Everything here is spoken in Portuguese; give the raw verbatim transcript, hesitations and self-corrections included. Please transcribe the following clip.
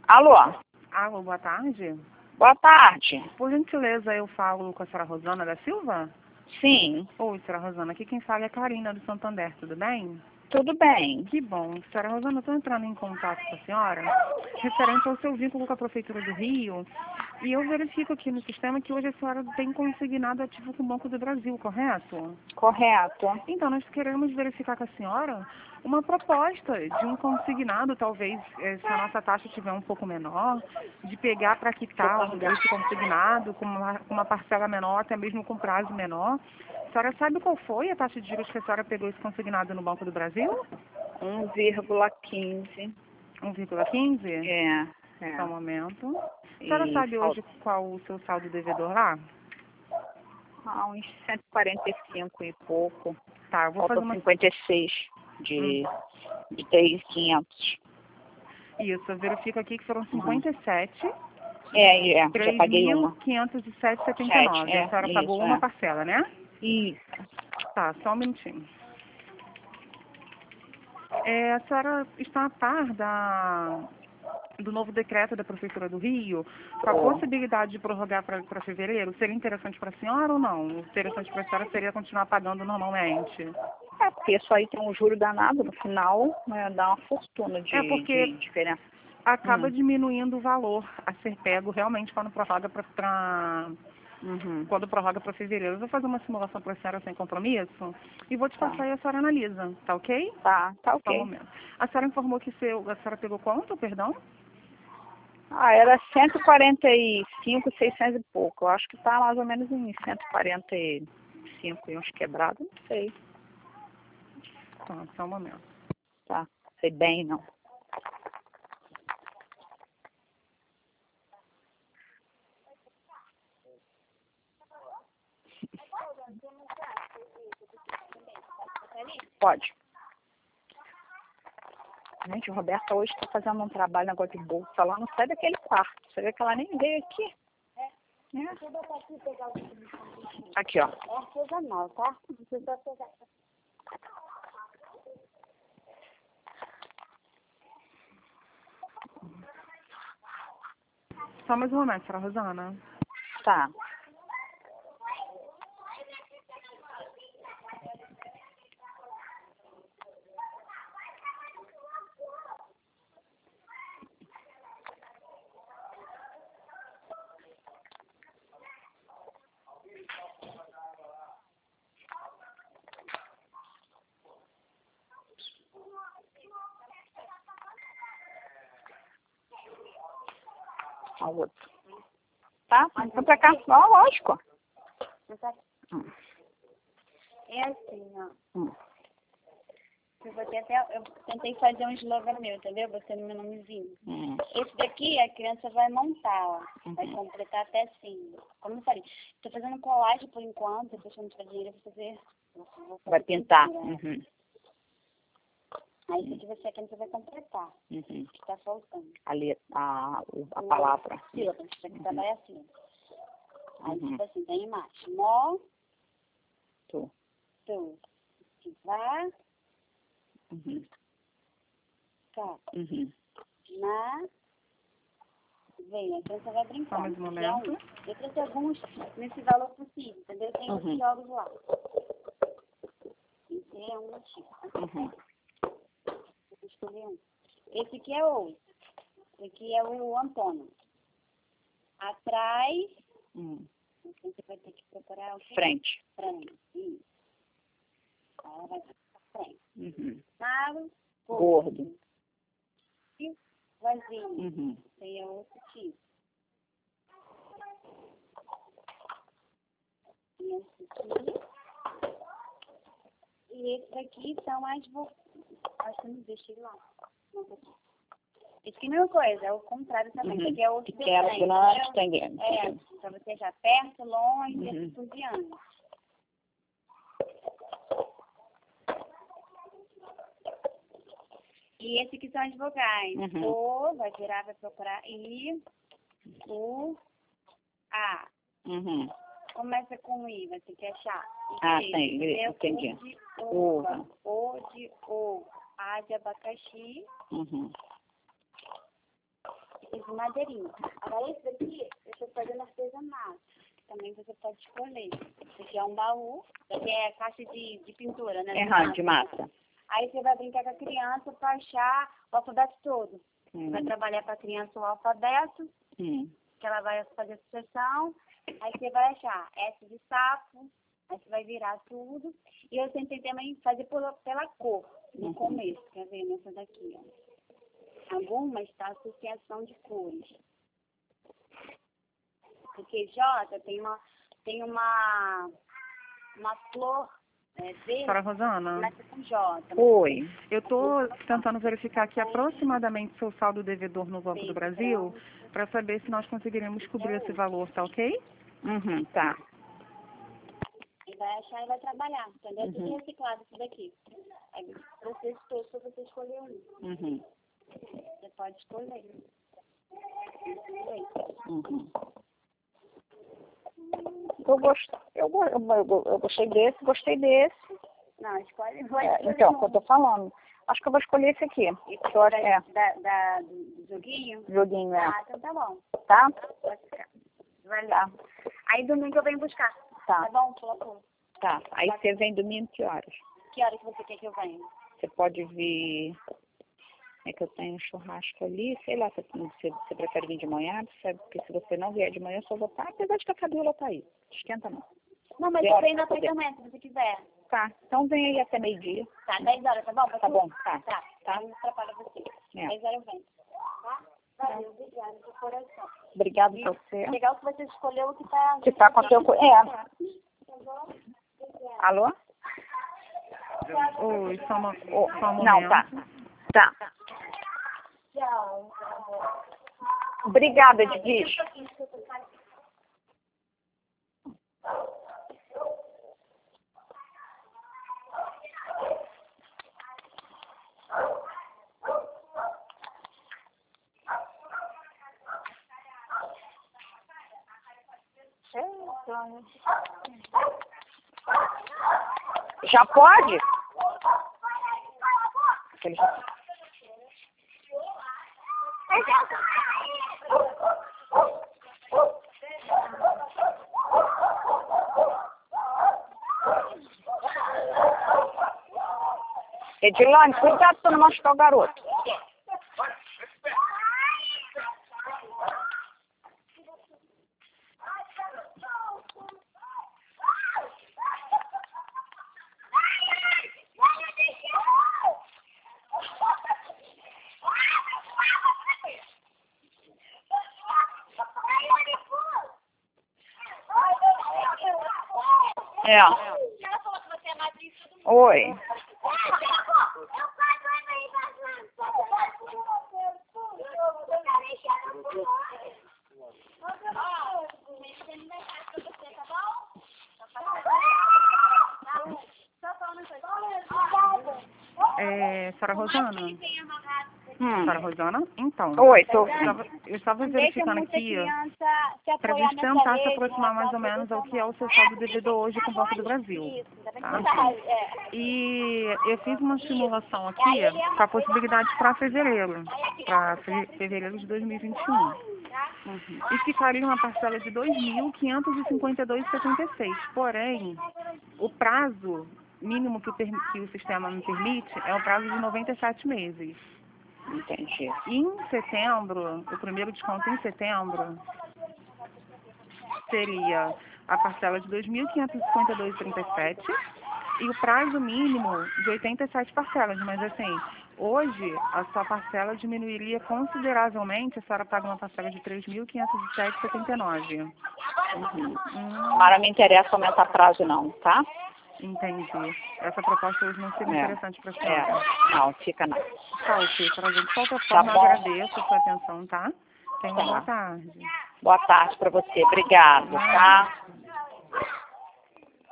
Alô? Alô, boa tarde. Boa tarde. Por gentileza, eu falo com a senhora Rosana da Silva? Sim, Oi, senhora Rosana. Aqui quem fala é a Karina do Santander, tudo bem? tudo bem. Que bom. Senhora Rosana, eu estou entrando em contato com a senhora referente ao seu vínculo com a Prefeitura do Rio. E eu verifico aqui no sistema que hoje a senhora tem consignado ativo com o Banco do Brasil, correto? Correto. Então, nós queremos verificar com a senhora uma proposta de um consignado, talvez, eh, se a nossa taxa estiver um pouco menor, de pegar para quitar esse consignado com uma, com uma parcela menor, até mesmo com prazo menor. A senhora sabe qual foi a taxa de juros que a senhora pegou esse consignado no Banco do Brasil? um vírgula quinze. um vírgula quinze? É, é. Só um momento. A senhora E sabe fal- hoje qual o seu saldo devedor lá? ah, uns cento e quarenta e cinco e pouco. Tá, eu vou fazer Faltam uma... cinquenta e seis de, Hum. de três mil e quinhentos. Isso, eu verifico aqui que foram Uhum. cinquenta e sete. É, é, já três paguei mil uma. quinhentos e sete reais e setenta e Sete, nove. é, A senhora isso, pagou uma é. parcela, né? Isso. Tá, só um minutinho. É, a senhora está a par da, do novo decreto da Prefeitura do Rio, com a Oh. possibilidade de prorrogar para fevereiro? Seria interessante para a senhora ou não? O interessante para a senhora seria continuar pagando normalmente? É, porque isso aí tem um juro danado no final, né, dá uma fortuna de, É porque de diferença. acaba Hum. diminuindo o valor a ser pego realmente quando prorroga para... Uhum. Quando prorroga para fevereiro. Eu vou fazer uma simulação para a senhora sem compromisso e vou te Tá. passar e a senhora analisa, tá ok? Tá, tá Só um ok. momento. A senhora informou que seu, a senhora pegou quanto, perdão? Ah, era cento e quarenta e cinco, seiscentos e pouco. Eu acho que tá mais ou menos em cento e quarenta e cinco e uns quebrados, não sei. Tá, só um momento. Tá, sei bem, não. Pode. Gente, a Roberta hoje está fazendo um trabalho, negócio de bolsa. Ela não sai daquele quarto. Você vê que ela nem veio aqui. É. Aqui, ó. É artesanal, tá? Não precisa pegar. Só mais um momento, senhora Rosana. Tá. Ó, o outro. Tá? Vem pra cá. Ó, lógico. Hum. É assim, ó. Hum. Eu, botei até, eu tentei fazer um slogan meu, entendeu? Botei no meu nomezinho. Hum. Esse daqui a criança vai montar, ó. Vai Uhum. completar até assim. Como eu falei, tô fazendo colagem por enquanto, depois quando tiver dinheiro eu vou fazer. Vou fazer Vai pintar. pintura. Uhum. Aí isso aqui você, a criança vai completar. Uhum. O que tá faltando. Ali, a, o- a palavra. Sílaba, isso aqui também é assim. Aí Uhum. tipo assim, tem embaixo. Mó, Tu. tu, vá, Uhum. cá, Uhum. na, vem, a criança vai brincar. Só mais um momento. Eu trouxe alguns nesse valor possível, entendeu? Tem Uhum. os jogos lá. Esse é um motivo. Uhum. Vou escolher um. Esse aqui é o Esse aqui é o Antônio. Atrás, Uhum. você vai ter que procurar o quê? Frente. Frente. Isso. Ela vai pra frente. Uhum. Magro, Gordo. e vazio. Uhum. Tem outro tipo. E esse aqui. E esse daqui são as vo... Acho que eu não deixei lá. Esse aqui é a mesma coisa, é o contrário também. Uhum. Esse aqui é outro Pequeno, desenho, grande, entendeu? tem grande. É, pra você já perto, longe, Uhum. e assim por diante. E esse aqui são as vogais. Uhum. O, vai virar, vai procurar I, U, A. Uhum. Começa com I, vai ter que achar. Ah, I, tem, entendeu? entendi. U de uva, Uva. O de ovo, A de abacaxi. Uhum. Esse de madeirinha. Agora esse daqui, eu estou fazendo artesanato. Também você pode escolher. Esse aqui é um baú, esse aqui é caixa de, de pintura, né? Errado, de massa. Aí você vai brincar com a criança para achar o alfabeto todo. Hum. Vai trabalhar para a criança o alfabeto, Hum. que ela vai fazer a sucessão. Aí você vai achar S de sapo, aí você vai virar tudo. E eu tentei também fazer pela, pela cor, no Uhum. começo. Quer ver nessa daqui, ó. Algumas tá associação de cores. Porque J tem uma, tem uma, uma flor é, verde, Senhora Rosana, começa com J. Oi. eu estou tentando verificar aqui aproximadamente o seu saldo devedor no Banco do Brasil para saber se nós conseguiremos cobrir esse valor, tá ok? Uhum, tá. E vai achar e vai trabalhar, entendeu? Uhum. Tudo reciclado isso daqui. Aí você escolhe, se você escolher um. Uhum. Você pode escolher. Uhum. Eu, gost... eu, go- eu, eu, eu gostei desse, gostei desse. Não, escolhe. Vou É, escolher então, um. o que eu tô falando. Acho que eu vou escolher esse aqui. Esse Que eu acho, da, é, da, da- do, do joguinho? joguinho, é. Ah, então tá bom. Tá? Pode ficar. Valeu. Tá. Aí domingo eu venho buscar. Tá. Tá bom? Colocou. Tá. Aí você vem domingo que horas? Que hora que você quer que eu venha? Você pode vir. É que eu tenho um churrasco ali, sei lá, se você, você prefere vir de manhã, sabe? Porque se você não vier de manhã, eu só vou estar, apesar de que a Fabiola tá aí. Esquenta não. Não, mas Que eu hora venho no que você apartamento, se você quiser. Tá, então vem aí até meio-dia. Tá, dez horas, tá bom? Tá bom, tá. Tá, tá. Não atrapalha você. É. dez horas eu venho. Tá? Valeu, obrigada, de coração. Obrigado E a você. legal que você escolheu o que tá... Que tá com a teu... co- É. Tá bom? Obrigada. Alô? Oi, só, uma, Ô, só um não, momento. tá. Tá. Tchau. Obrigada, Didi. Já pode? Aquele já- Edilane, cuidado pra não machucar o garoto. É. Oi. É, Senhora Rosana? Hum. Senhora Rosana? Então, Oi, tô... eu estava, eu estava verificando aqui para a gente tentar se aproximar mais ou menos ao que é o seu saldo devedor hoje com o Banco do Brasil. Tá? E eu fiz uma simulação aqui com a possibilidade para fevereiro, para fevereiro de dois mil e vinte e um. Uhum. E ficaria uma parcela de dois mil quinhentos e cinquenta e dois reais e setenta e seis. Porém, o prazo mínimo que o, per- que o sistema me permite é o prazo de noventa e sete meses. Entendi. Em setembro, o primeiro desconto em setembro seria a parcela de dois mil quinhentos e cinquenta e dois reais e trinta e sete e o prazo mínimo de oitenta e sete parcelas. Mas assim, hoje a sua parcela diminuiria consideravelmente, a senhora paga uma parcela de três mil quinhentos e sete reais e setenta e nove. Uhum. Hum, Mas não me interessa aumentar prazo não, tá? entendi. Essa proposta hoje não seria É. interessante para a senhora. É. Não, fica não. Tá, ok, para de qualquer Tá forma, bom. agradeço a sua atenção, tá? Tenha uma Tá. boa tarde. Boa tarde pra você. Obrigado, tá?